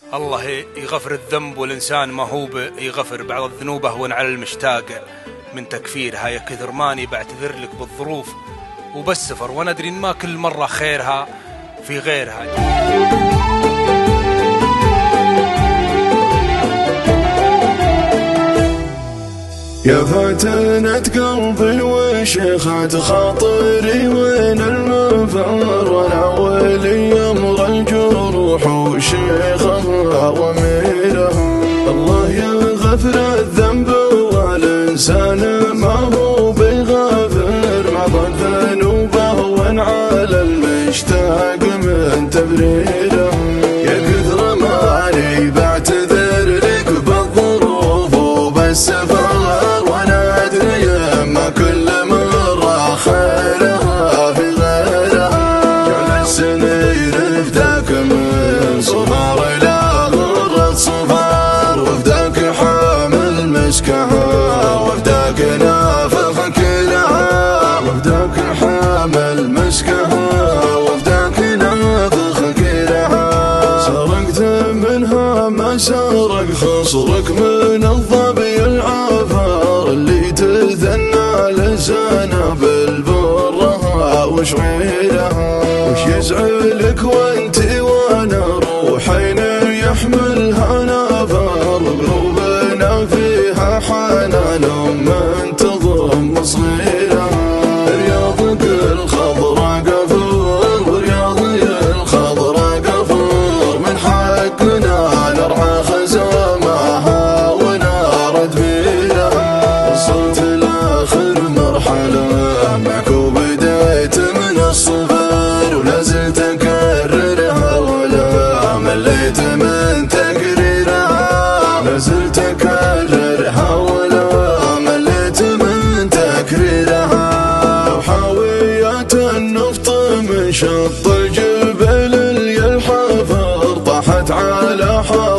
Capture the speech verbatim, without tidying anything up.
الله يغفر الذنب والإنسان ما هو يغفر بعض الذنوب أهون على المشتاق من تكفيرها. يا كثر ماني بعتذر لك بالظروف وبالسفر، وأنا أدري إن ما كل مرة خيرها في غيرها. يا فاتنة قلبي وشيخة خاطري وين المفر، وانا ولي امر الجروح وشيخها واميرها. الله يغفر الذنب والانسان ما هو بيغفر، معظم ذنوبه وان على المشتاق من تبريره. يا كثر ماني بعتذر لك بالظروف وبالسفر، وفداك نافخ كلها، وفداك حامل مسكها، وفداك نافخ كلها. سرقت منها ما سرق خصرك من الظبي العفار، اللي تثنى لسانه بالبرها وشعيرها. وش يزعلك وانت وانا روحين يحملها نافار، قلوبنا فيها حنان من تضم صغيرها. رياضك الخضرا قفور، ورياضي الخضرا قفور، من حقنا نرعى خزامها ونارد بيرها. وصلت لاخر مرحلة معك وبديت من الصفر، ولا زلت اكررها ولا مليت من تكريرها. لا زلت اكررها ولا مليت من تكريرها. وحاويات النفط من شط الجبل الحفر، طاحت على حر